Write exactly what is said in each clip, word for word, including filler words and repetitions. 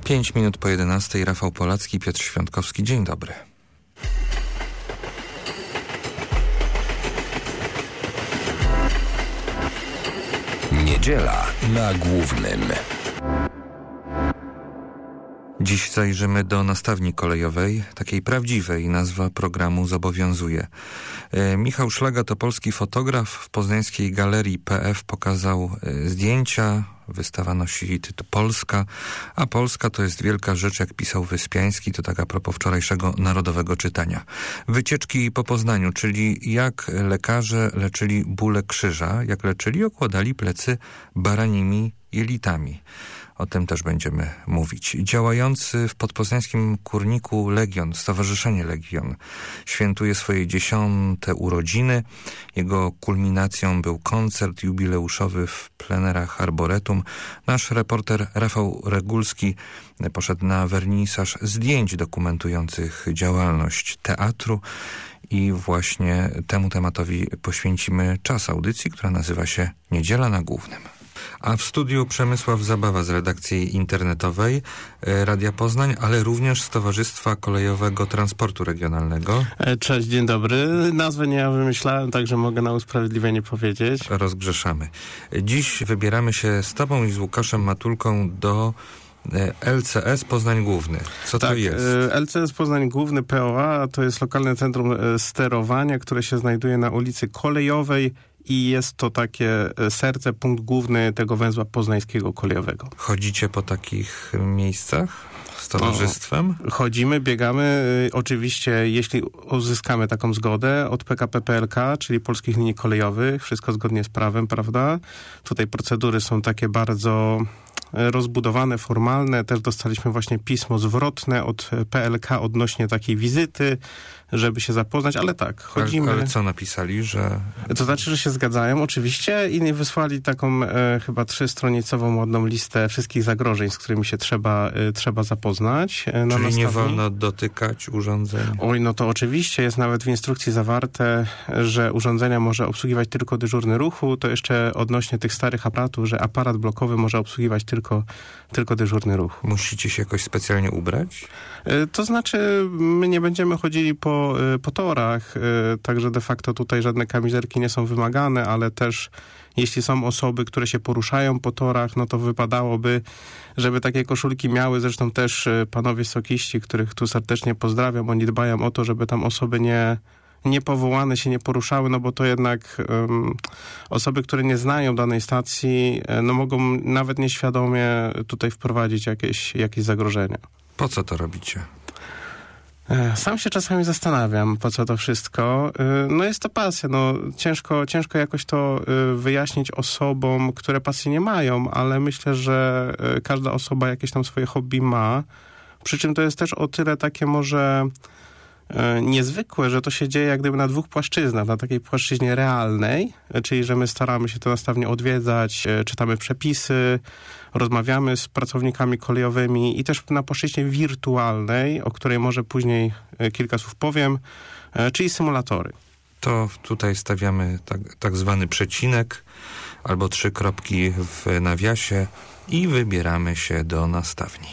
Pięć minut po jedenastej. Rafał Polacki, Piotr Świątkowski. Dzień dobry. Niedziela na Głównym. Dziś zajrzymy do nastawni kolejowej, takiej prawdziwej, nazwa programu zobowiązuje. E, Michał Szlaga to polski fotograf, w poznańskiej galerii P F pokazał e, zdjęcia. Wystawa nosi tytuł Polska, a Polska to jest wielka rzecz, jak pisał Wyspiański, to tak a propos wczorajszego narodowego czytania. Wycieczki po Poznaniu, czyli jak lekarze leczyli bóle krzyża, jak leczyli, okładali plecy baranimi jelitami. O tym też będziemy mówić. Działający w podpoznańskim Kurniku Legion, Stowarzyszenie Legion, świętuje swoje dziesiąte urodziny. Jego kulminacją był koncert jubileuszowy w plenerach Arboretum. Nasz reporter Rafał Regulski poszedł na wernisaż zdjęć dokumentujących działalność teatru i właśnie temu tematowi poświęcimy czas audycji, która nazywa się Niedziela na Głównym. A w studiu Przemysław Zabawa z redakcji internetowej Radia Poznań, ale również z Towarzystwa Kolejowego Transportu Regionalnego. Cześć, dzień dobry. Nazwę nie ja wymyślałem, także mogę na usprawiedliwienie powiedzieć. Rozgrzeszamy. Dziś wybieramy się z Tobą i z Łukaszem Matulką do L C S Poznań Główny. Co tak, to jest? L C S Poznań Główny P O A to jest lokalne centrum sterowania, które się znajduje na ulicy Kolejowej i jest to takie serce, punkt główny tego węzła poznańskiego kolejowego. Chodzicie po takich miejscach z towarzystwem? O, chodzimy, biegamy. Oczywiście, jeśli uzyskamy taką zgodę od P K P P L K, czyli Polskich Linii Kolejowych, wszystko zgodnie z prawem, prawda? Tutaj procedury są takie bardzo rozbudowane, formalne. Też dostaliśmy właśnie pismo zwrotne od P L K odnośnie takiej wizyty, żeby się zapoznać, ale tak, chodzimy. Ale, ale co napisali, że... To znaczy, że się zgadzają, oczywiście, i wysłali taką e, chyba trzystronicową ładną listę wszystkich zagrożeń, z którymi się trzeba, e, trzeba zapoznać. E, na Czyli nastawni. Nie wolno dotykać urządzeń? Oj, no to oczywiście, jest nawet w instrukcji zawarte, że urządzenia może obsługiwać tylko dyżurny ruchu, to jeszcze odnośnie tych starych aparatów, że aparat blokowy może obsługiwać tylko, tylko dyżurny ruch. Musicie się jakoś specjalnie ubrać? E, to znaczy, my nie będziemy chodzili po po torach, także de facto tutaj żadne kamizelki nie są wymagane, ale też jeśli są osoby, które się poruszają po torach, no to wypadałoby, żeby takie koszulki miały. Zresztą też panowie sokiści, których tu serdecznie pozdrawiam, oni dbają o to, żeby tam osoby nie niepowołane się nie poruszały, no bo to jednak um, osoby, które nie znają danej stacji, no mogą nawet nieświadomie tutaj wprowadzić jakieś, jakieś zagrożenia. Po co to robicie? Sam się czasami zastanawiam, po co to wszystko. No jest to pasja, no ciężko, ciężko jakoś to wyjaśnić osobom, które pasji nie mają, ale myślę, że każda osoba jakieś tam swoje hobby ma. Przy czym to jest też o tyle takie może niezwykłe, że to się dzieje jak gdyby na dwóch płaszczyznach. Na takiej płaszczyźnie realnej, czyli że my staramy się to nastawnie odwiedzać, czytamy przepisy, rozmawiamy z pracownikami kolejowymi i też na płaszczyźnie wirtualnej, o której może później kilka słów powiem, czyli symulatory. To tutaj stawiamy tak, tak zwany przecinek albo trzy kropki w nawiasie i wybieramy się do nastawni.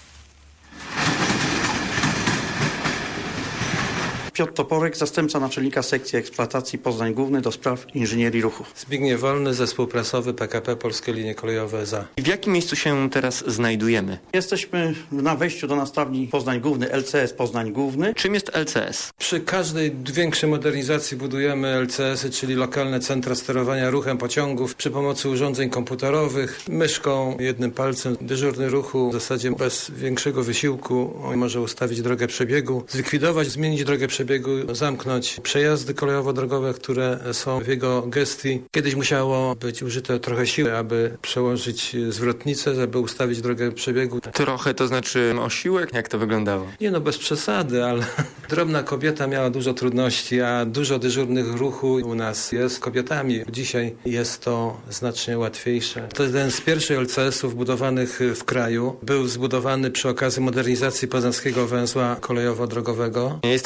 Piotr Toporek, zastępca naczelnika sekcji eksploatacji Poznań Główny do spraw inżynierii ruchu. Zbigniew Wolny, zespół prasowy P K P Polskie Linie Kolejowe S A. W jakim miejscu się teraz znajdujemy? Jesteśmy na wejściu do nastawni Poznań Główny, L C S Poznań Główny. Czym jest L C S? Przy każdej większej modernizacji budujemy L C S y, czyli lokalne centra sterowania ruchem pociągów przy pomocy urządzeń komputerowych, myszką, jednym palcem. Dyżurny ruchu w zasadzie bez większego wysiłku może ustawić drogę przebiegu, zlikwidować, zmienić drogę przebiegu, zamknąć przejazdy kolejowo-drogowe, które są w jego gestii. Kiedyś musiało być użyte trochę siły, aby przełożyć zwrotnicę, aby ustawić drogę przebiegu. Trochę to znaczy osiłek? Jak to wyglądało? Nie no, bez przesady, ale drobna kobieta miała dużo trudności, a dużo dyżurnych ruchu u nas jest z kobietami. Dzisiaj jest to znacznie łatwiejsze. To jeden z pierwszych L C S ów budowanych w kraju. Był zbudowany przy okazji modernizacji poznańskiego węzła kolejowo-drogowego. Jesteśmy w tym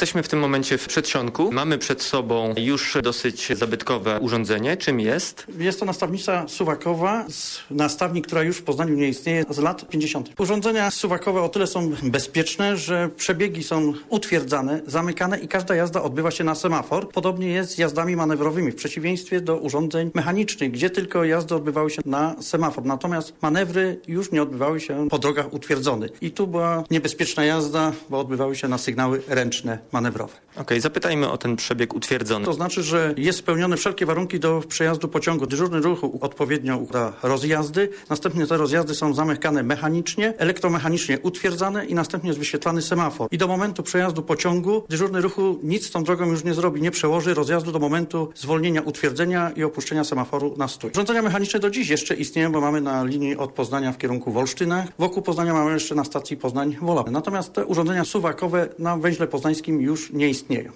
momencie w przedsionku. Mamy przed sobą już dosyć zabytkowe urządzenie. Czym jest? Jest to nastawnica suwakowa z nastawni, która już w Poznaniu nie istnieje z lat pięćdziesiątych. Urządzenia suwakowe o tyle są bezpieczne, że przebiegi są utwierdzane, zamykane i każda jazda odbywa się na semafor. Podobnie jest z jazdami manewrowymi, w przeciwieństwie do urządzeń mechanicznych, gdzie tylko jazdy odbywały się na semafor. Natomiast manewry już nie odbywały się po drogach utwierdzonych. I tu była niebezpieczna jazda, bo odbywały się na sygnały ręczne manewrowe. Okej, okay, zapytajmy o ten przebieg utwierdzony. To znaczy, że jest spełnione wszelkie warunki do przejazdu pociągu. Dyżurny ruchu odpowiednio da rozjazdy. Następnie te rozjazdy są zamykane mechanicznie, elektromechanicznie utwierdzane i następnie jest wyświetlany semafor. I do momentu przejazdu pociągu dyżurny ruchu nic z tą drogą już nie zrobi, nie przełoży rozjazdu do momentu zwolnienia utwierdzenia i opuszczenia semaforu na stój. Urządzenia mechaniczne do dziś jeszcze istnieją, bo mamy na linii od Poznania w kierunku Wolsztyna. Wokół Poznania mamy jeszcze na stacji Poznań-Wola. Natomiast te urządzenia suwakowe na węźle poznańskim już nie istnieją.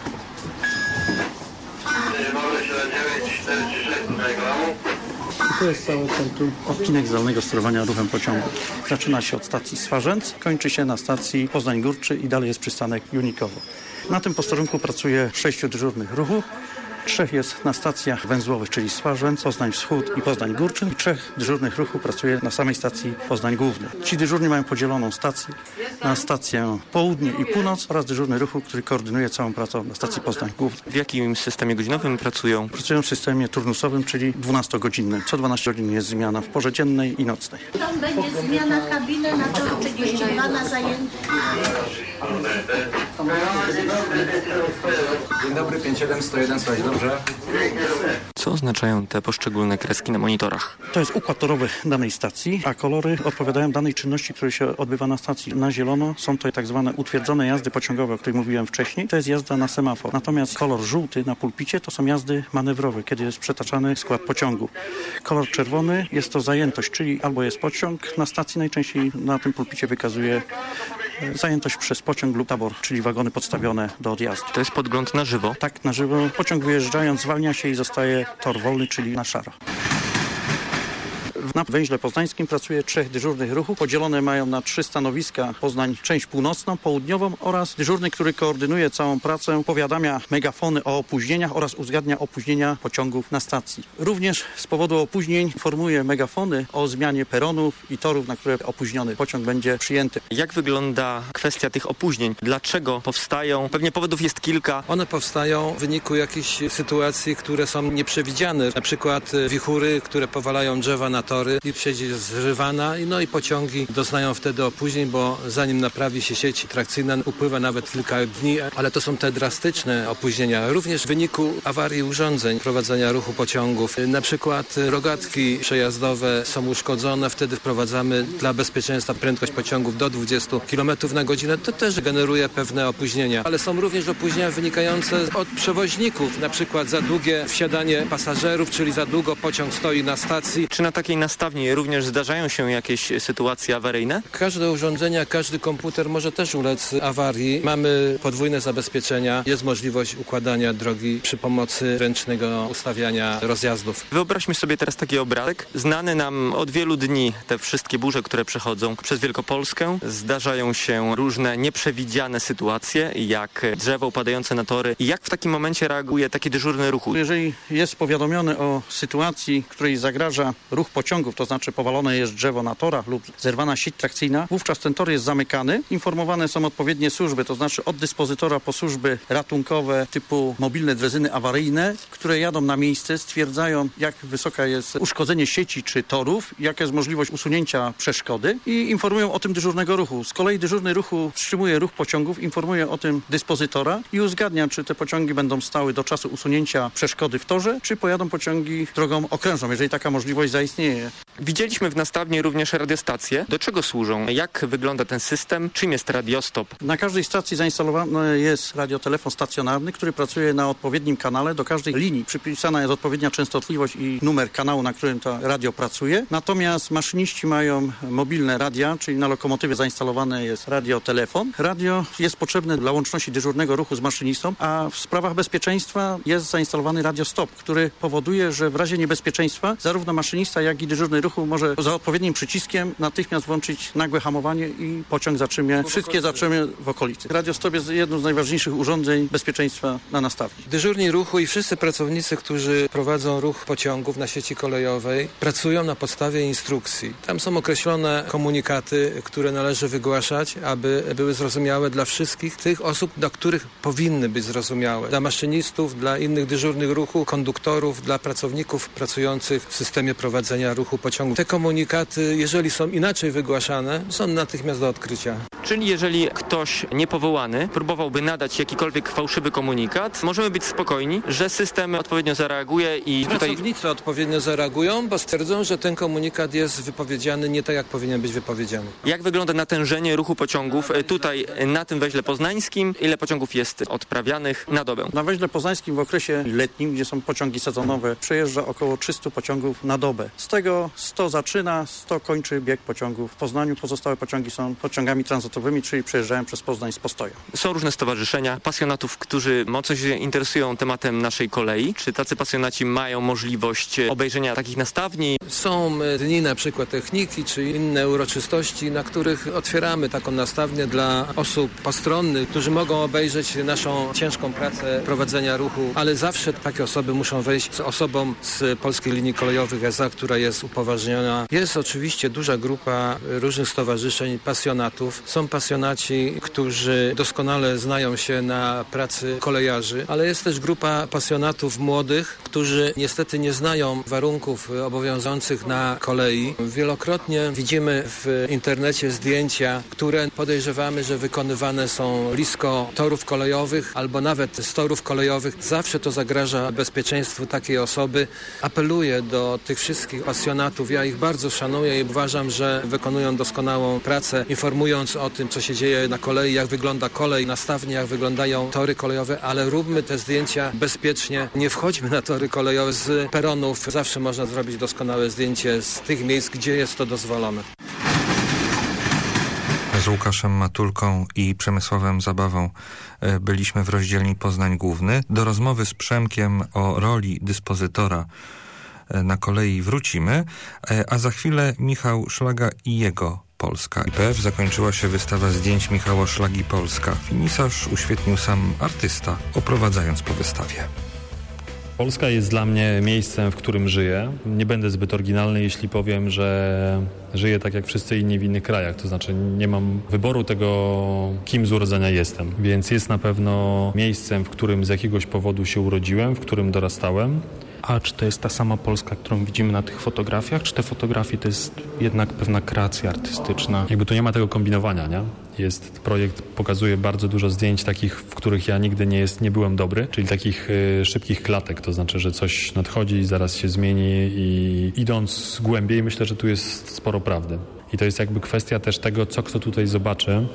To jest cały ten odcinek zdalnego sterowania ruchem pociągu. Zaczyna się od stacji Swarzędz, kończy się na stacji Poznań-Górczy i dalej jest przystanek Junikowo. Na tym posterunku pracuje sześciu dyżurnych ruchu. Trzech jest na stacjach węzłowych, czyli Swarzędz, Poznań Wschód i Poznań Górczyn. I trzech dyżurnych ruchu pracuje na samej stacji Poznań Główny. Ci dyżurni mają podzieloną stację na stację Południe i Północ oraz dyżurny ruchu, który koordynuje całą pracę na stacji Poznań Główny. W jakim systemie godzinowym pracują? Pracują w systemie turnusowym, czyli dwunastogodzinnym. Co dwanaście godzin jest zmiana w porze dziennej i nocnej. Tam będzie zmiana kabiny na tor trzydzieści dwa na zajęcie. Dzień dobry, pięć siedem sto jeden, słuchaj, dobrze. Co oznaczają te poszczególne kreski na monitorach? To jest układ torowy danej stacji, a kolory odpowiadają danej czynności, która się odbywa na stacji. Na zielono są to tak zwane utwierdzone jazdy pociągowe, o których mówiłem wcześniej. To jest jazda na semafor. Natomiast kolor żółty na pulpicie to są jazdy manewrowe, kiedy jest przetaczany skład pociągu. Kolor czerwony jest to zajętość, czyli albo jest pociąg na stacji, najczęściej na tym pulpicie wykazuje zajętość przez pociąg lub tabor, czyli wagony podstawione do odjazdu. To jest podgląd na żywo? Tak, na żywo. Pociąg wyjeżdżając zwalnia się i zostaje tor wolny, czyli na szaro. Na węźle poznańskim pracuje trzech dyżurnych ruchów. Podzielone mają na trzy stanowiska. Poznań część północną, południową oraz dyżurny, który koordynuje całą pracę, powiadamia megafony o opóźnieniach oraz uzgadnia opóźnienia pociągów na stacji. Również z powodu opóźnień informuje megafony o zmianie peronów i torów, na które opóźniony pociąg będzie przyjęty. Jak wygląda kwestia tych opóźnień? Dlaczego powstają? Pewnie powodów jest kilka. One powstają w wyniku jakichś sytuacji, które są nieprzewidziane. Na przykład wichury, które powalają drzewa na tory i sieć jest zrywana, no i pociągi doznają wtedy opóźnień, bo zanim naprawi się sieć trakcyjna, upływa nawet kilka dni, ale to są te drastyczne opóźnienia. Również w wyniku awarii urządzeń prowadzenia ruchu pociągów. Na przykład rogatki przejazdowe są uszkodzone, wtedy wprowadzamy dla bezpieczeństwa prędkość pociągów do dwudziestu kilometrów na godzinę. To też generuje pewne opóźnienia, ale są również opóźnienia wynikające od przewoźników, na przykład za długie wsiadanie pasażerów, czyli za długo pociąg stoi na stacji. Czy na takiej nastawni również zdarzają się jakieś sytuacje awaryjne? Każde urządzenie, każdy komputer może też ulec awarii. Mamy podwójne zabezpieczenia. Jest możliwość układania drogi przy pomocy ręcznego ustawiania rozjazdów. Wyobraźmy sobie teraz taki obrazek. Znany nam od wielu dni te wszystkie burze, które przechodzą przez Wielkopolskę. Zdarzają się różne nieprzewidziane sytuacje, jak drzewo upadające na tory. Jak w takim momencie reaguje taki dyżurny ruchu? Jeżeli jest powiadomiony o sytuacji, której zagraża ruch pociągów, to znaczy powalone jest drzewo na torach lub zerwana sieć trakcyjna, wówczas ten tor jest zamykany. Informowane są odpowiednie służby, to znaczy od dyspozytora po służby ratunkowe typu mobilne drezyny awaryjne, które jadą na miejsce, stwierdzają, jak wysoka jest uszkodzenie sieci czy torów, jaka jest możliwość usunięcia przeszkody i informują o tym dyżurnego ruchu. Z kolei dyżurny ruchu wstrzymuje ruch pociągów, informuje o tym dyspozytora i uzgadnia, czy te pociągi będą stały do czasu usunięcia przeszkody w torze, czy pojadą pociągi drogą okrężną, jeżeli taka możliwość zaistnieje. Widzieliśmy w nastawni również radiostacje. Do czego służą? Jak wygląda ten system? Czym jest radiostop? Na każdej stacji zainstalowany jest radiotelefon stacjonarny, który pracuje na odpowiednim kanale. Do każdej linii przypisana jest odpowiednia częstotliwość i numer kanału, na którym to radio pracuje. Natomiast maszyniści mają mobilne radia, czyli na lokomotywie zainstalowane jest radiotelefon. Radio jest potrzebne dla łączności dyżurnego ruchu z maszynistą, a w sprawach bezpieczeństwa jest zainstalowany radiostop, który powoduje, że w razie niebezpieczeństwa zarówno maszynista, jak i dyżurny dyżurny ruchu może za odpowiednim przyciskiem natychmiast włączyć nagłe hamowanie i pociąg zatrzymie, wszystkie zatrzymie w okolicy. Radiostop jest jednym z najważniejszych urządzeń bezpieczeństwa na nastawni. Dyżurni ruchu i wszyscy pracownicy, którzy prowadzą ruch pociągów na sieci kolejowej, pracują na podstawie instrukcji. Tam są określone komunikaty, które należy wygłaszać, aby były zrozumiałe dla wszystkich tych osób, dla których powinny być zrozumiałe. Dla maszynistów, dla innych dyżurnych ruchu, konduktorów, dla pracowników pracujących w systemie prowadzenia ruchu pociągów. Te komunikaty, jeżeli są inaczej wygłaszane, są natychmiast do odkrycia. Czyli jeżeli ktoś niepowołany próbowałby nadać jakikolwiek fałszywy komunikat, możemy być spokojni, że system odpowiednio zareaguje i tutaj... Pracownicy odpowiednio zareagują, bo stwierdzą, że ten komunikat jest wypowiedziany nie tak, jak powinien być wypowiedziany. Jak wygląda natężenie ruchu pociągów tutaj na tym węźle poznańskim? Ile pociągów jest odprawianych na dobę? Na węźle poznańskim w okresie letnim, gdzie są pociągi sezonowe, przejeżdża około trzysta pociągów na dobę. Z tego sto zaczyna, sto kończy bieg pociągów w Poznaniu. Pozostałe pociągi są pociągami tranzytowymi, czyli przejeżdżają przez Poznań z postoju. Są różne stowarzyszenia pasjonatów, którzy mocno się interesują tematem naszej kolei. Czy tacy pasjonaci mają możliwość obejrzenia takich nastawni? Są dni na przykład techniki, czy inne uroczystości, na których otwieramy taką nastawnię dla osób postronnych, którzy mogą obejrzeć naszą ciężką pracę prowadzenia ruchu, ale zawsze takie osoby muszą wejść z osobą z Polskiej Linii Kolejowych S A, która jest upoważniona. Jest oczywiście duża grupa różnych stowarzyszeń, pasjonatów. Są pasjonaci, którzy doskonale znają się na pracy kolejarzy, ale jest też grupa pasjonatów młodych, którzy niestety nie znają warunków obowiązujących na kolei. Wielokrotnie widzimy w internecie zdjęcia, które podejrzewamy, że wykonywane są blisko torów kolejowych albo nawet z torów kolejowych. Zawsze to zagraża bezpieczeństwu takiej osoby. Apeluję do tych wszystkich pasjonatów. Ja ich bardzo szanuję i uważam, że wykonują doskonałą pracę, informując o tym, co się dzieje na kolei, jak wygląda kolej, nastawnie, jak wyglądają tory kolejowe, ale róbmy te zdjęcia bezpiecznie. Nie wchodźmy na tory kolejowe z peronów. Zawsze można zrobić doskonałe zdjęcie z tych miejsc, gdzie jest to dozwolone. Z Łukaszem Matulką i Przemysławem Zabawą byliśmy w rozdzielni Poznań Główny. Do rozmowy z Przemkiem o roli dyspozytora na kolei wrócimy, a za chwilę Michał Szlaga i jego Polska. I P F zakończyła się wystawa zdjęć Michała Szlagi Polska. Finisarz uświetnił sam artysta, oprowadzając po wystawie. Polska jest dla mnie miejscem, w którym żyję. Nie będę zbyt oryginalny, jeśli powiem, że żyję tak jak wszyscy inni w innych krajach. To znaczy nie mam wyboru tego, kim z urodzenia jestem. Więc jest na pewno miejscem, w którym z jakiegoś powodu się urodziłem, w którym dorastałem. A czy to jest ta sama Polska, którą widzimy na tych fotografiach? Czy te fotografie to jest jednak pewna kreacja artystyczna? Jakby tu nie ma tego kombinowania, nie? Jest projekt, pokazuje bardzo dużo zdjęć takich, w których ja nigdy nie, jest, nie byłem dobry, czyli takich y, szybkich klatek, to znaczy, że coś nadchodzi i zaraz się zmieni i idąc głębiej, myślę, że tu jest sporo prawdy. I to jest jakby kwestia też tego, co kto tutaj zobaczy.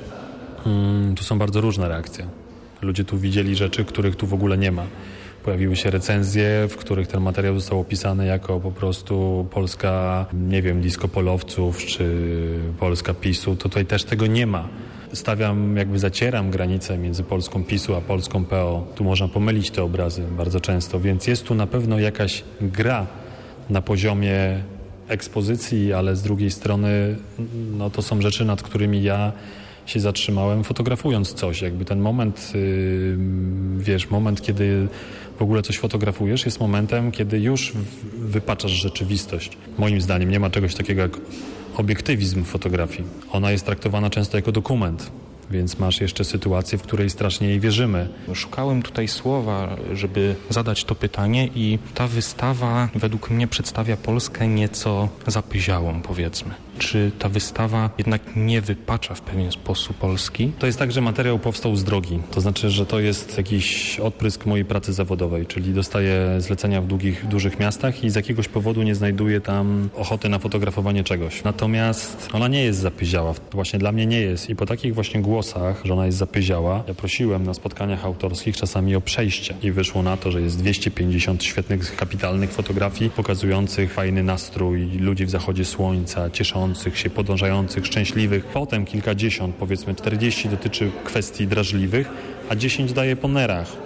Mm, tu są bardzo różne reakcje. Ludzie tu widzieli rzeczy, których tu w ogóle nie ma. Pojawiły się recenzje, w których ten materiał został opisany jako po prostu Polska, nie wiem, disco polowców czy Polska PiSu. To tutaj też tego nie ma. Stawiam, jakby zacieram granicę między Polską PiSu a Polską P O. Tu można pomylić te obrazy bardzo często, więc jest tu na pewno jakaś gra na poziomie ekspozycji, ale z drugiej strony no, to są rzeczy, nad którymi ja się zatrzymałem, fotografując coś. Jakby ten moment, yy, wiesz, moment, kiedy w ogóle coś fotografujesz, jest momentem, kiedy już wypaczasz rzeczywistość. Moim zdaniem nie ma czegoś takiego jak obiektywizm fotografii. Ona jest traktowana często jako dokument. Więc masz jeszcze sytuację, w której strasznie jej wierzymy. Szukałem tutaj słowa, żeby zadać to pytanie i ta wystawa według mnie przedstawia Polskę nieco zapyziałą, powiedzmy. Czy ta wystawa jednak nie wypacza w pewien sposób Polski? To jest tak, że materiał powstał z drogi. To znaczy, że to jest jakiś odprysk mojej pracy zawodowej, czyli dostaję zlecenia w długich, dużych miastach i z jakiegoś powodu nie znajduję tam ochoty na fotografowanie czegoś. Natomiast ona nie jest zapyziała. Właśnie dla mnie nie jest. I po takich właśnie głosach, że ona jest zapyziała, ja prosiłem na spotkaniach autorskich czasami o przejście. I wyszło na to, że jest dwieście pięćdziesiąt świetnych, kapitalnych fotografii pokazujących fajny nastrój ludzi w zachodzie słońca, cieszących się, podążających, szczęśliwych. Potem kilkadziesiąt, powiedzmy czterdzieści dotyczy kwestii drażliwych, a dziesięć daje po nerach.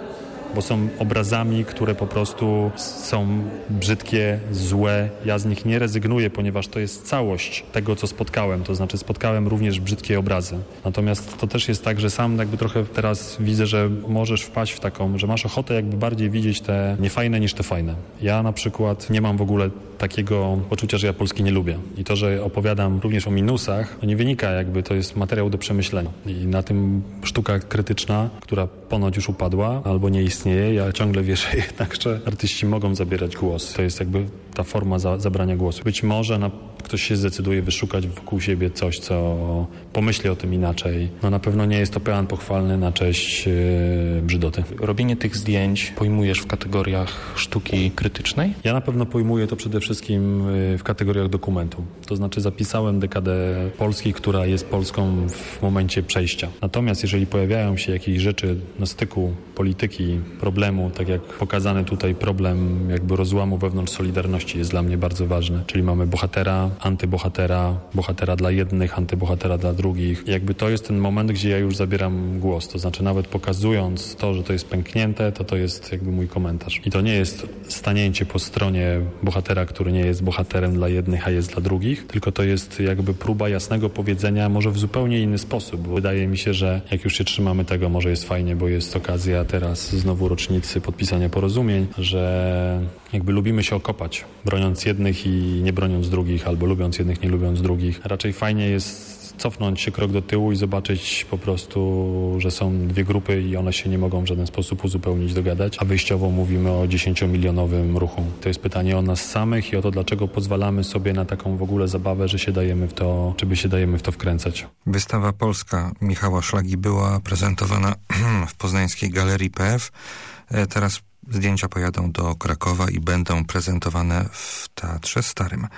bo są obrazami, które po prostu są brzydkie, złe. Ja z nich nie rezygnuję, ponieważ to jest całość tego, co spotkałem. To znaczy spotkałem również brzydkie obrazy. Natomiast to też jest tak, że sam jakby trochę teraz widzę, że możesz wpaść w taką, że masz ochotę jakby bardziej widzieć te niefajne niż te fajne. Ja na przykład nie mam w ogóle takiego poczucia, że ja Polski nie lubię. I to, że opowiadam również o minusach, to nie wynika jakby, to jest materiał do przemyślenia. I na tym sztuka krytyczna, która ponoć już upadła albo nie istnieje, ja ciągle wierzę jednak, że artyści mogą zabierać głos. To jest jakby ta forma za, zabrania głosu. Być może na, ktoś się zdecyduje wyszukać wokół siebie coś, co pomyśli o tym inaczej. No na pewno nie jest to pean pochwalny na cześć yy, brzydoty. Robienie tych zdjęć pojmujesz w kategoriach sztuki krytycznej? Ja na pewno pojmuję to przede wszystkim w kategoriach dokumentu. To znaczy zapisałem dekadę Polski, która jest Polską w momencie przejścia. Natomiast jeżeli pojawiają się jakieś rzeczy na styku polityki, problemu, tak jak pokazany tutaj problem jakby rozłamu wewnątrz Solidarności jest dla mnie bardzo ważny. Czyli mamy bohatera, antybohatera, bohatera dla jednych, antybohatera dla drugich. I jakby to jest ten moment, gdzie ja już zabieram głos. To znaczy nawet pokazując to, że to jest pęknięte, to to jest jakby mój komentarz. I to nie jest stanięcie po stronie bohatera, który nie jest bohaterem dla jednych, a jest dla drugich, tylko to jest jakby próba jasnego powiedzenia, może w zupełnie inny sposób. Bo wydaje mi się, że jak już się trzymamy tego, może jest fajnie, bo jest okazja teraz znowu rocznicy podpisania porozumień, że jakby lubimy się okopać, broniąc jednych i nie broniąc drugich, albo lubiąc jednych, nie lubiąc drugich. Raczej fajnie jest cofnąć się krok do tyłu i zobaczyć po prostu, że są dwie grupy i one się nie mogą w żaden sposób uzupełnić, dogadać, a wyjściowo mówimy o dziesięciomilionowym ruchu. To jest pytanie o nas samych i o to, dlaczego pozwalamy sobie na taką w ogóle zabawę, że się dajemy w to, żeby się dajemy w to wkręcać. Wystawa polska Michała Szlagi była prezentowana w poznańskiej Galerii P F. Teraz zdjęcia pojadą do Krakowa i będą prezentowane w Teatrze Starym.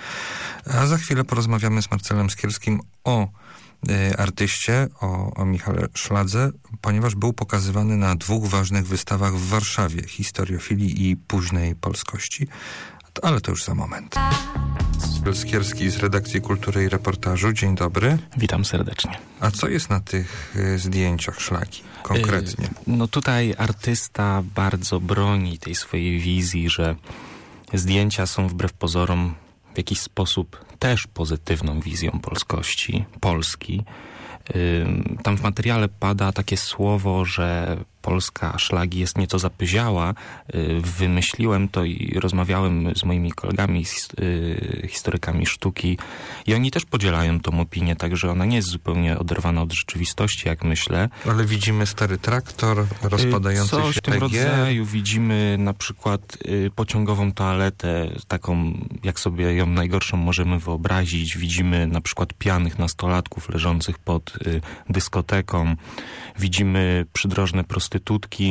A za chwilę porozmawiamy z Marcelem Skierskim o y, artyście, o, o Michale Szladze, ponieważ był pokazywany na dwóch ważnych wystawach w Warszawie. Historiofilii i późnej polskości. Ale to już za moment. Marcel Skierski z redakcji Kultury i Reportażu. Dzień dobry. Witam serdecznie. A co jest na tych y, zdjęciach Szlagi konkretnie? Yy, no tutaj artysta bardzo broni tej swojej wizji, że zdjęcia są wbrew pozorom w jakiś sposób też pozytywną wizją polskości, Polski. Yy, tam w materiale pada takie słowo, że Polska Szlagi jest nieco zapyziała. Wymyśliłem to i rozmawiałem z moimi kolegami, historykami sztuki i oni też podzielają tą opinię, także ona nie jest zupełnie oderwana od rzeczywistości, jak myślę. Ale widzimy stary traktor rozpadający Coś się w tym P G. rodzaju. Widzimy na przykład pociągową toaletę, taką jak sobie ją najgorszą możemy wyobrazić. Widzimy na przykład pijanych nastolatków leżących pod dyskoteką. Widzimy przydrożne prostytutki.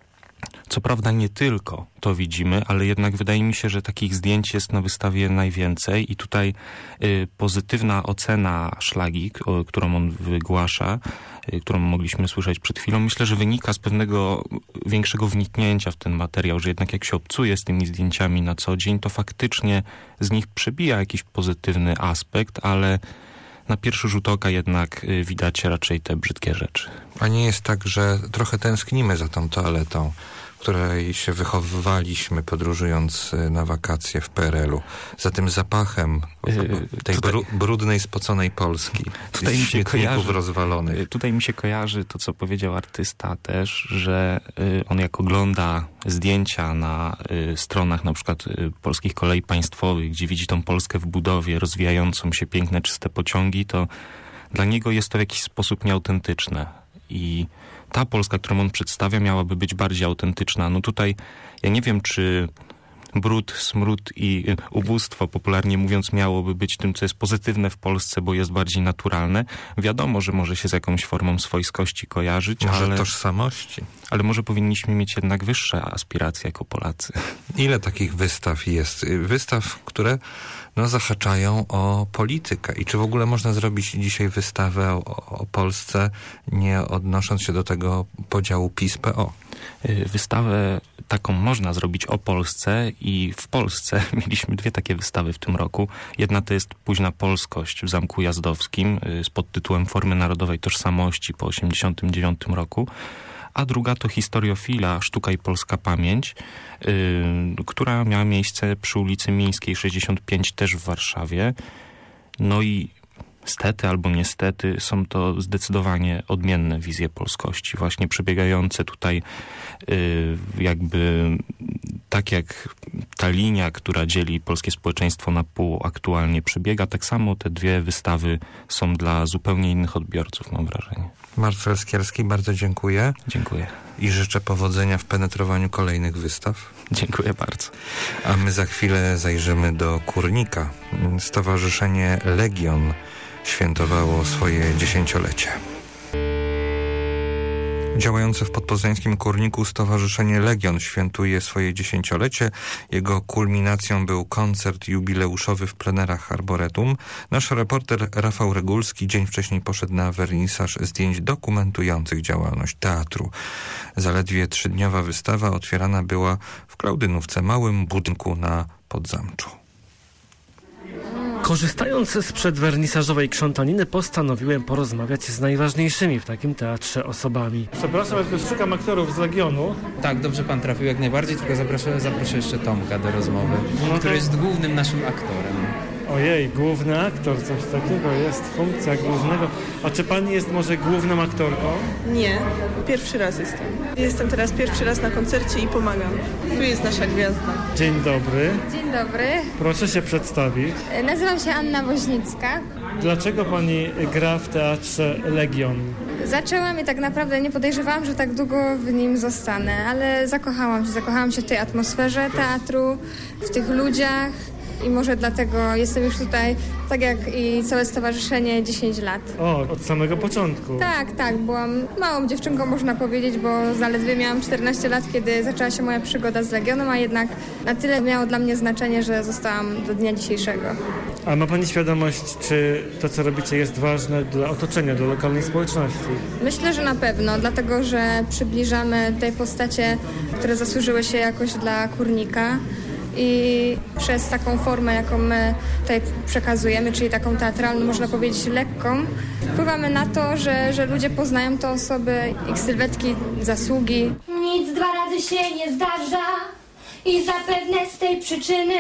Co prawda nie tylko to widzimy, ale jednak wydaje mi się, że takich zdjęć jest na wystawie najwięcej i tutaj y, pozytywna ocena Szlagi, o, którą on wygłasza, y, którą mogliśmy słyszeć przed chwilą, myślę, że wynika z pewnego większego wniknięcia w ten materiał, że jednak jak się obcuje z tymi zdjęciami na co dzień, to faktycznie z nich przebija jakiś pozytywny aspekt, ale na pierwszy rzut oka jednak y, widać raczej te brzydkie rzeczy. A nie jest tak, że trochę tęsknimy za tą toaletą, w której się wychowywaliśmy, podróżując na wakacje w P R L u, za tym zapachem tej tutaj, bru, brudnej, spoconej Polski, tutaj mi się kojarzy, rozwalonych. Tutaj mi się kojarzy to, co powiedział artysta też, że on jak ogląda zdjęcia na stronach na przykład Polskich Kolei Państwowych, gdzie widzi tą Polskę w budowie, rozwijającą się piękne, czyste pociągi, to dla niego jest to w jakiś sposób nieautentyczne. I ta Polska, którą on przedstawia, miałaby być bardziej autentyczna. No tutaj ja nie wiem, czy brud, smród i ubóstwo, popularnie mówiąc, miałoby być tym, co jest pozytywne w Polsce, bo jest bardziej naturalne. Wiadomo, że może się z jakąś formą swojskości kojarzyć, może ale... tożsamości. Ale może powinniśmy mieć jednak wyższe aspiracje jako Polacy. Ile takich wystaw jest? Wystaw, które no, zahaczają o politykę. I czy w ogóle można zrobić dzisiaj wystawę o, o Polsce, nie odnosząc się do tego podziału PiS P O? Wystawę taką można zrobić o Polsce i w Polsce mieliśmy dwie takie wystawy w tym roku. Jedna to jest Późna Polskość w Zamku Jazdowskim z podtytułem Formy Narodowej Tożsamości po osiemdziesiątym dziewiątym roku. a druga to Historiofila, Sztuka i Polska Pamięć, yy, która miała miejsce przy ulicy Mińskiej sześćdziesiąt pięć, też w Warszawie. No i stety albo niestety są to zdecydowanie odmienne wizje polskości, właśnie przebiegające tutaj yy, jakby tak jak ta linia, która dzieli polskie społeczeństwo na pół, aktualnie przebiega, tak samo te dwie wystawy są dla zupełnie innych odbiorców, mam wrażenie. Marcel Skierski, bardzo dziękuję. Dziękuję. I życzę powodzenia w penetrowaniu kolejnych wystaw. Dziękuję bardzo. A my za chwilę zajrzymy do Kurnika. Stowarzyszenie Legion świętowało swoje dziesięciolecie. Działające w podpoznańskim Kurniku Stowarzyszenie Legion świętuje swoje dziesięciolecie. Jego kulminacją był koncert jubileuszowy w plenerach Arboretum. Nasz reporter Rafał Regulski dzień wcześniej poszedł na wernisaż zdjęć dokumentujących działalność teatru. Zaledwie trzydniowa wystawa otwierana była w Klaudynówce, małym budynku na Podzamczu. Korzystając z przedwernisażowej krzątaniny, postanowiłem porozmawiać z najważniejszymi w takim teatrze osobami. Przepraszam, ja tylko szukam aktorów z Legionów. Tak, dobrze pan trafił jak najbardziej, tylko zaproszę, zaproszę jeszcze Tomka do rozmowy, no który to... jest głównym naszym aktorem. Ojej, główny aktor, coś takiego jest, funkcja głównego. A czy pani jest może główną aktorką? Nie, pierwszy raz jestem. Jestem teraz pierwszy raz na koncercie i pomagam. Tu jest nasza gwiazda. Dzień dobry. Dzień dobry. Proszę się przedstawić. Nazywam się Anna Woźnicka. Dlaczego pani gra w teatrze Legion? Zaczęłam i tak naprawdę nie podejrzewałam, że tak długo w nim zostanę, ale zakochałam się, zakochałam się w tej atmosferze teatru, w tych ludziach. I może dlatego jestem już tutaj, tak jak i całe stowarzyszenie, dziesięć lat. O, od samego początku. Tak, tak. Byłam małą dziewczynką, można powiedzieć, bo zaledwie miałam czternaście lat, kiedy zaczęła się moja przygoda z Legionem, a jednak na tyle miało dla mnie znaczenie, że zostałam do dnia dzisiejszego. A ma pani świadomość, czy to, co robicie, jest ważne dla otoczenia, dla lokalnej społeczności? Myślę, że na pewno, dlatego że przybliżamy te postacie, które zasłużyły się jakoś dla Kurnika. I przez taką formę, jaką my tutaj przekazujemy, czyli taką teatralną, można powiedzieć lekką, wpływamy na to, że, że ludzie poznają te osoby, ich sylwetki, zasługi. Nic dwa razy się nie zdarza i zapewne z tej przyczyny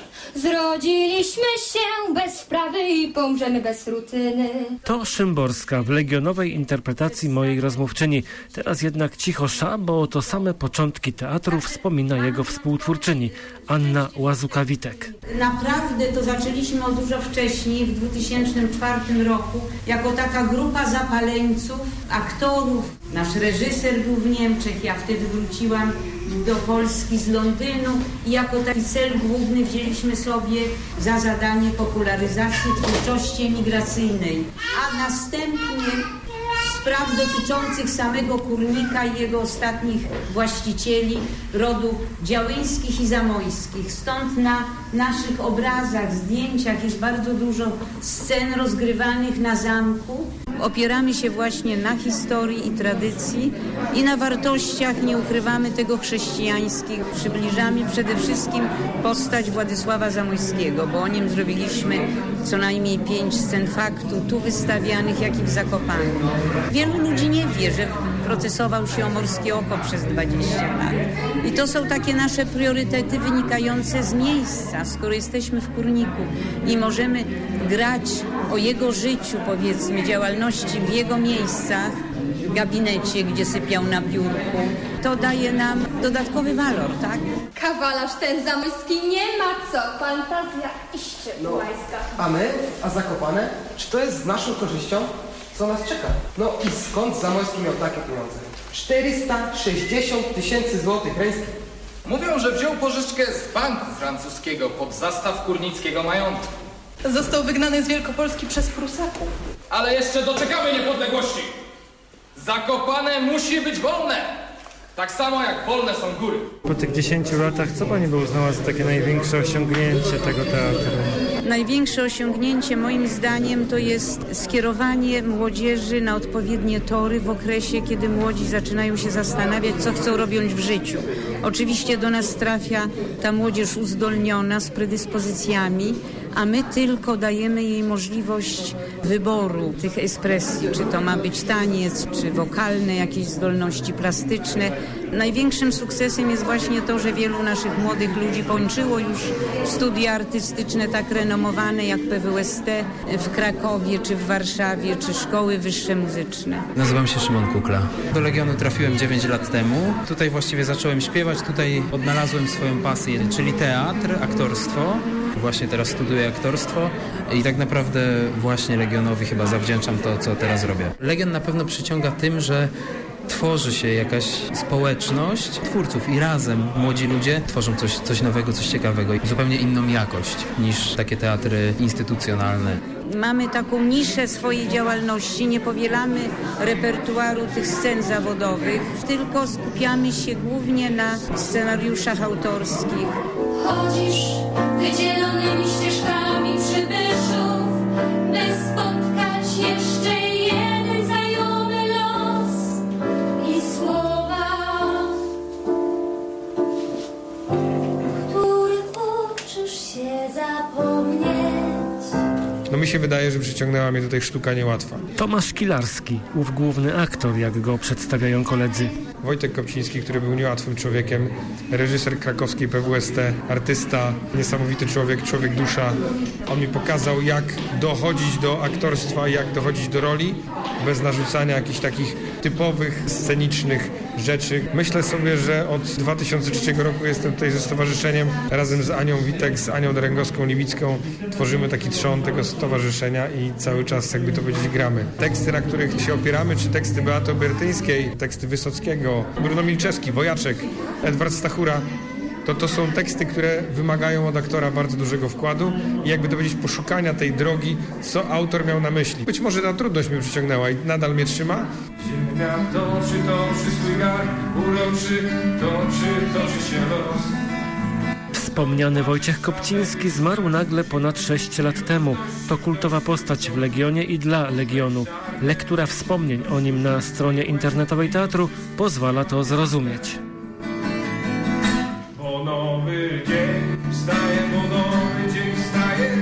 zrodziliśmy się bez wprawy i pomrzemy bez rutyny. To Szymborska w legionowej interpretacji mojej rozmówczyni. Teraz jednak cicho sza, bo to same początki teatru wspomina jego współtwórczyni Anna Łazuka-Witek. Naprawdę to zaczęliśmy o dużo wcześniej, w dwa tysiące czwartym roku, jako taka grupa zapaleńców, aktorów. Nasz reżyser był w Niemczech, ja wtedy wróciłam do Polski z Londynu i jako taki cel główny wzięliśmy sobie za zadanie popularyzacji twórczości emigracyjnej, a następnie spraw dotyczących samego Kurnika i jego ostatnich właścicieli, rodu Działyńskich i Zamojskich. Stąd na naszych obrazach, zdjęciach jest bardzo dużo scen rozgrywanych na zamku. Opieramy się właśnie na historii i tradycji i na wartościach, nie ukrywamy tego, chrześcijańskich. Przybliżamy przede wszystkim postać Władysława Zamojskiego, bo o nim zrobiliśmy co najmniej pięć scen faktu, tu wystawianych, jak i w Zakopanem. Wielu ludzi nie wie, że procesował się o Morskie Oko przez dwadzieścia lat. I to są takie nasze priorytety wynikające z miejsca, skoro jesteśmy w Kurniku i możemy grać o jego życiu, powiedzmy, działalności w jego miejscach, w gabinecie, gdzie sypiał na biurku. To daje nam dodatkowy walor, tak? Kawalarz ten Zamojski nie ma co, fantazja iście ułańska. A my? A Zakopane? Czy to jest z naszą korzyścią? Co nas czeka? No i skąd Zamojski miał takie pieniądze? czterysta sześćdziesiąt tysięcy złotych rejestr. Mówią, że wziął pożyczkę z banku francuskiego pod zastaw kurnickiego majątku. Został wygnany z Wielkopolski przez Prusaków. Ale jeszcze doczekamy niepodległości. Zakopane musi być wolne. Tak samo jak wolne są góry. Po tych dziesięciu latach, co pani by uznała za takie największe osiągnięcie tego teatru? Największe osiągnięcie moim zdaniem to jest skierowanie młodzieży na odpowiednie tory w okresie, kiedy młodzi zaczynają się zastanawiać, co chcą robić w życiu. Oczywiście do nas trafia ta młodzież uzdolniona, z predyspozycjami, a my tylko dajemy jej możliwość wyboru tych ekspresji, czy to ma być taniec, czy wokalne jakieś zdolności plastyczne. Największym sukcesem jest właśnie to, że wielu naszych młodych ludzi kończyło już studia artystyczne tak renomowane jak P W S T w Krakowie, czy w Warszawie, czy szkoły wyższe muzyczne. Nazywam się Szymon Kukla. Do Legionu trafiłem dziewięć lat temu. Tutaj właściwie zacząłem śpiewać, tutaj odnalazłem swoją pasję, czyli teatr, aktorstwo. Właśnie teraz studiuję aktorstwo i tak naprawdę właśnie Legionowi chyba zawdzięczam to, co teraz robię. Legion na pewno przyciąga tym, że tworzy się jakaś społeczność twórców i razem młodzi ludzie tworzą coś, coś nowego, coś ciekawego, zupełnie inną jakość niż takie teatry instytucjonalne. Mamy taką niszę swojej działalności, nie powielamy repertuaru tych scen zawodowych, tylko skupiamy się głównie na scenariuszach autorskich. Chodzisz wydzielonymi ścieżkami przybyszów, by spotkać jeszcze jeden znajomy los i słowa, których uczysz się zapomnieć. No mi się wydaje, że przyciągnęła mnie tutaj sztuka niełatwa. Tomasz Kilarski, ów główny aktor, jak go przedstawiają koledzy. Wojtek Kopciński, który był niełatwym człowiekiem, reżyser krakowskiej P W S T, artysta, niesamowity człowiek, człowiek dusza. On mi pokazał, jak dochodzić do aktorstwa, jak dochodzić do roli, bez narzucania jakichś takich typowych, scenicznych rzeczy. Myślę sobie, że od dwa tysiące trzeciego roku jestem tutaj ze stowarzyszeniem. Razem z Anią Witek, z Anią Daręgowską-Liwicką tworzymy taki trzon tego stowarzyszenia i cały czas, jakby to powiedzieć, gramy. Teksty, na których się opieramy, czy teksty Beaty Obertyńskiej, teksty Wysockiego, Bruno Milczewski, Wojaczek, Edward Stachura, to to są teksty, które wymagają od aktora bardzo dużego wkładu i jakby to powiedzieć poszukania tej drogi, co autor miał na myśli. Być może ta trudność mnie przyciągnęła i nadal mnie trzyma. Ziemia toczy, toczy swój gar, uroczy, toczy, toczy się los. Wspomniany Wojciech Kopciński zmarł nagle ponad sześć lat temu. To kultowa postać w Legionie i dla Legionu. Lektura wspomnień o nim na stronie internetowej teatru pozwala to zrozumieć. Bo nowy dzień wstaje, bo nowy dzień wstaje,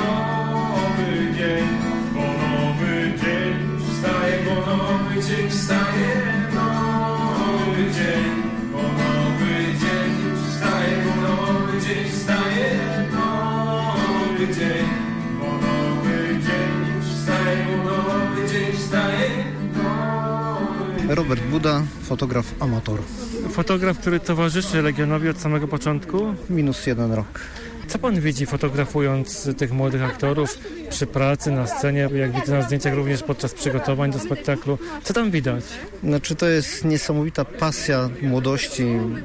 nowy dzień, bo nowy dzień wstaje, bo nowy dzień wstaje, nowy dzień, bo nowy dzień wstaje, bo nowy dzień wstaje, nowy dzień, bo nowy dzień wstaje, bo nowy dzień wstaje, nowy... Robert Buda, fotograf amator. Fotograf, który towarzyszy Legionowi od samego początku? Minus jeden rok. Co pan widzi, fotografując tych młodych aktorów przy pracy, na scenie, jak widzę na zdjęciach również podczas przygotowań do spektaklu? Co tam widać? Znaczy to jest niesamowita pasja młodości.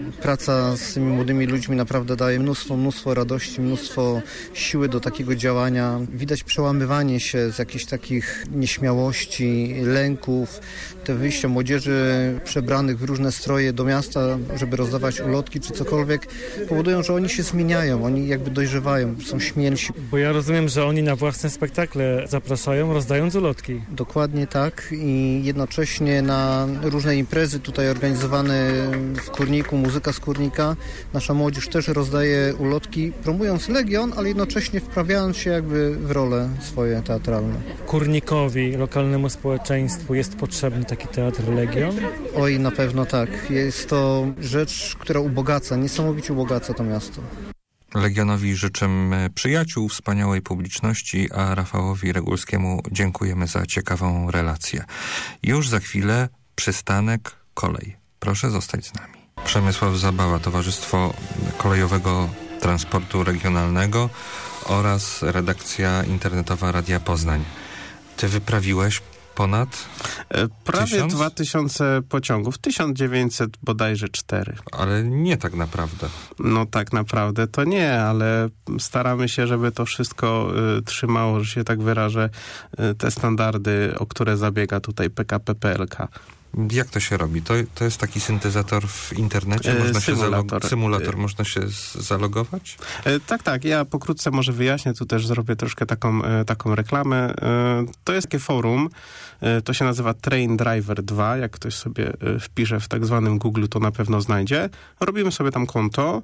Praca z tymi młodymi ludźmi naprawdę daje mnóstwo, mnóstwo radości, mnóstwo siły do takiego działania. Widać przełamywanie się z jakichś takich nieśmiałości, lęków. Te wyjścia młodzieży przebranych w różne stroje do miasta, żeby rozdawać ulotki czy cokolwiek, powodują, że oni się zmieniają, oni jakby dojrzewają, są śmielsi. Bo ja rozumiem, że oni na własne spektakle zapraszają, rozdając ulotki. Dokładnie tak i jednocześnie na różne imprezy tutaj organizowane w Kurniku, muzyka z Kurnika, nasza młodzież też rozdaje ulotki, promując Legion, ale jednocześnie wprawiając się jakby w role swoje teatralne. Kurnikowi, lokalnemu społeczeństwu jest potrzebny taki teatr Legion? Oj, na pewno tak. Jest to rzecz, która ubogaca, niesamowicie ubogaca to miasto. Legionowi życzymy przyjaciół, wspaniałej publiczności, a Rafałowi Regulskiemu dziękujemy za ciekawą relację. Już za chwilę przystanek kolej. Proszę zostać z nami. Przemysław Zabała, Towarzystwo Kolejowego Transportu Regionalnego oraz redakcja internetowa Radia Poznań. Ty wyprawiłeś ponad Prawie tysiąc? dwa tysiące pociągów, tysiąc dziewięćset bodajże cztery. Ale nie tak naprawdę. No tak naprawdę to nie, ale staramy się, żeby to wszystko y, trzymało, że się tak wyrażę, y, te standardy, o które zabiega tutaj P K P P L K. Jak to się robi? To, to jest taki syntezator w internecie? Można Symulator. Się symulator. Można się zalogować? Tak, tak. Ja pokrótce może wyjaśnię, tu też zrobię troszkę taką, taką reklamę. To jest takie forum, to się nazywa Train Driver dwa. Jak ktoś sobie wpisze w tak zwanym Google, to na pewno znajdzie. Robimy sobie tam konto.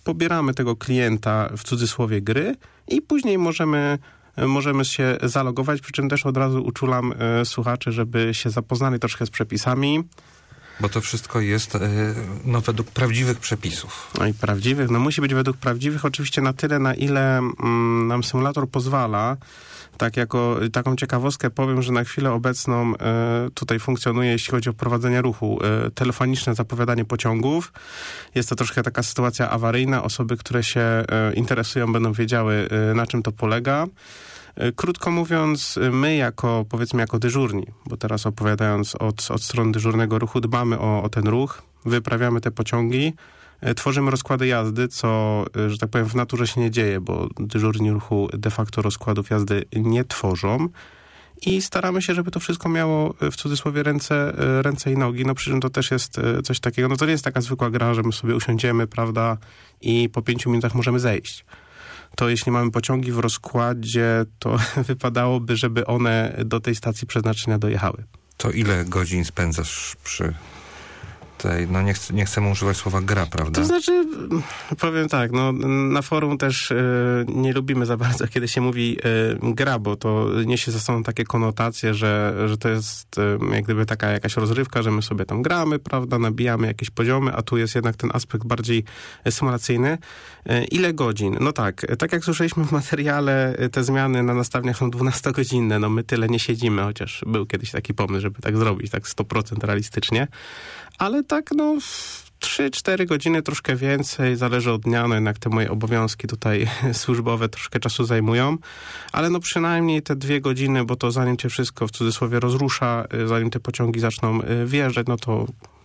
pobieramy tego klienta w cudzysłowie gry i później możemy możemy się zalogować, przy czym też od razu uczulam e, słuchaczy, żeby się zapoznali troszkę z przepisami. Bo to wszystko jest no, według prawdziwych przepisów. No i prawdziwych, no musi być według prawdziwych, oczywiście na tyle, na ile mm, nam symulator pozwala. Tak jako taką ciekawostkę powiem, że na chwilę obecną e, tutaj funkcjonuje, jeśli chodzi o prowadzenie ruchu, e, telefoniczne zapowiadanie pociągów. Jest to troszkę taka sytuacja awaryjna. Osoby, które się e, interesują, będą wiedziały, e, na czym to polega. E, krótko mówiąc, my jako, powiedzmy, jako dyżurni, bo teraz opowiadając od, od strony dyżurnego ruchu, dbamy o, o ten ruch, wyprawiamy te pociągi, tworzymy rozkłady jazdy, co, że tak powiem, w naturze się nie dzieje, bo dyżurni ruchu de facto rozkładów jazdy nie tworzą i staramy się, żeby to wszystko miało w cudzysłowie ręce, ręce i nogi. No przy czym to też jest coś takiego, no to nie jest taka zwykła gra, że my sobie usiądziemy, prawda, i po pięciu minutach możemy zejść. To jeśli mamy pociągi w rozkładzie, to wypadałoby, żeby one do tej stacji przeznaczenia dojechały. To ile godzin spędzasz przy... Tej, no nie, ch- nie chcemy używać słowa gra, prawda? To znaczy, powiem tak, no na forum też y, nie lubimy za bardzo, kiedy się mówi y, gra, bo to niesie ze sobą takie konotacje, że, że to jest y, jak gdyby taka jakaś rozrywka, że my sobie tam gramy, prawda, nabijamy jakieś poziomy, a tu jest jednak ten aspekt bardziej symulacyjny. Y, ile godzin? No tak, tak jak słyszeliśmy w materiale, te zmiany na nastawniach są dwunastogodzinne, no my tyle nie siedzimy, chociaż był kiedyś taki pomysł, żeby tak zrobić, tak sto procent realistycznie. Ale tak, no, trzy cztery godziny, troszkę więcej, zależy od dnia, no jednak te moje obowiązki tutaj służbowe troszkę czasu zajmują, ale no przynajmniej te dwie godziny, bo to zanim cię wszystko w cudzysłowie rozrusza, zanim te pociągi zaczną wjeżdżać, no to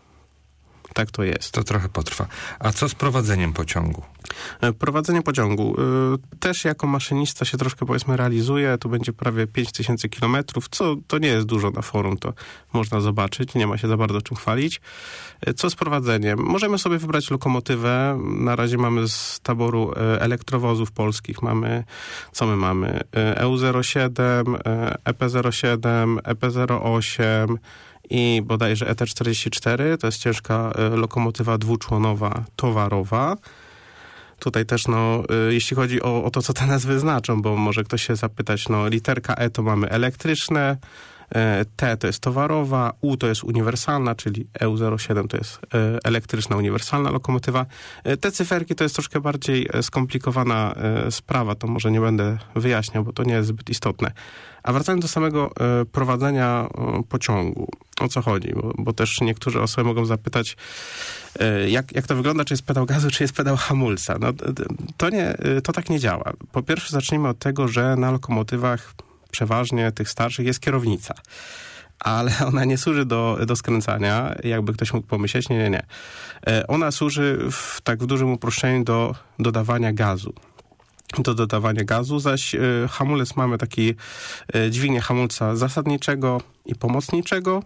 tak to jest. To trochę potrwa. A co z prowadzeniem pociągu? Prowadzenie pociągu. Też jako maszynista się troszkę, powiedzmy, realizuje. To będzie prawie pięć tysięcy kilometrów, co to nie jest dużo na forum, to można zobaczyć. Nie ma się za bardzo czym chwalić. Co z prowadzeniem? Możemy sobie wybrać lokomotywę. Na razie mamy z taboru elektrowozów polskich. Mamy, co my mamy? E U zero siedem, E P zero siedem, E P zero osiem i bodajże E T czterdzieści cztery. To jest ciężka lokomotywa dwuczłonowa, towarowa. Tutaj też, no, y, jeśli chodzi o, o to, co te nazwy znaczą, bo może ktoś się zapytać, no, literka E to mamy elektryczne, y, T to jest towarowa, U to jest uniwersalna, czyli E U zero siedem to jest y, elektryczna, uniwersalna lokomotywa. Y, te cyferki to jest troszkę bardziej y, skomplikowana y, sprawa, to może nie będę wyjaśniał, bo to nie jest zbyt istotne. A wracając do samego y, prowadzenia y, pociągu, o co chodzi? Bo, bo też niektóre osoby mogą zapytać, y, jak, jak to wygląda, czy jest pedał gazu, czy jest pedał hamulca. No, to, nie, y, to tak nie działa. Po pierwsze zacznijmy od tego, że na lokomotywach przeważnie tych starszych jest kierownica. Ale ona nie służy do, do skręcania, jakby ktoś mógł pomyśleć. Nie, nie, nie. Y, ona służy w tak w dużym uproszczeniu do dodawania gazu. Do dodawania gazu, zaś y, hamulec mamy taki y, dźwignię hamulca zasadniczego i pomocniczego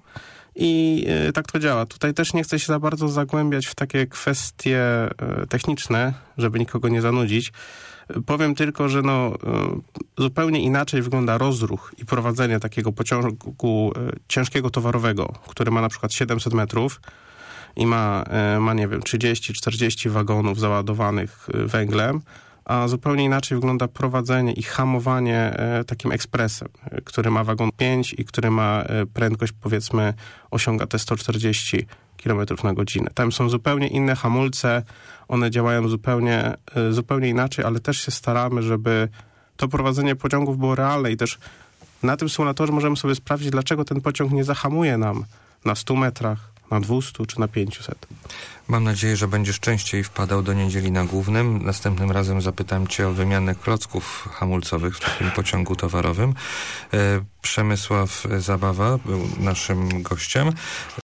i y, tak to działa. Tutaj też nie chcę się za bardzo zagłębiać w takie kwestie y, techniczne, żeby nikogo nie zanudzić. Y, powiem tylko, że no, y, zupełnie inaczej wygląda rozruch i prowadzenie takiego pociągu y, ciężkiego towarowego, który ma na przykład siedemset metrów i ma, y, ma nie wiem, trzydzieści czterdzieści wagonów załadowanych y, węglem, a zupełnie inaczej wygląda prowadzenie i hamowanie e, takim ekspresem, e, który ma wagon pięć i który ma e, prędkość, powiedzmy, osiąga te sto czterdzieści kilometrów na godzinę. Tam są zupełnie inne hamulce, one działają zupełnie, e, zupełnie inaczej, ale też się staramy, żeby to prowadzenie pociągów było realne i też na tym symulatorze możemy sobie sprawdzić, dlaczego ten pociąg nie zahamuje nam na stu metrach, na dwustu czy na pięciuset. Mam nadzieję, że będziesz częściej wpadał do Niedzieli na Głównym. Następnym razem zapytam cię o wymianę klocków hamulcowych w takim pociągu towarowym. E, Przemysław Zabawa był naszym gościem.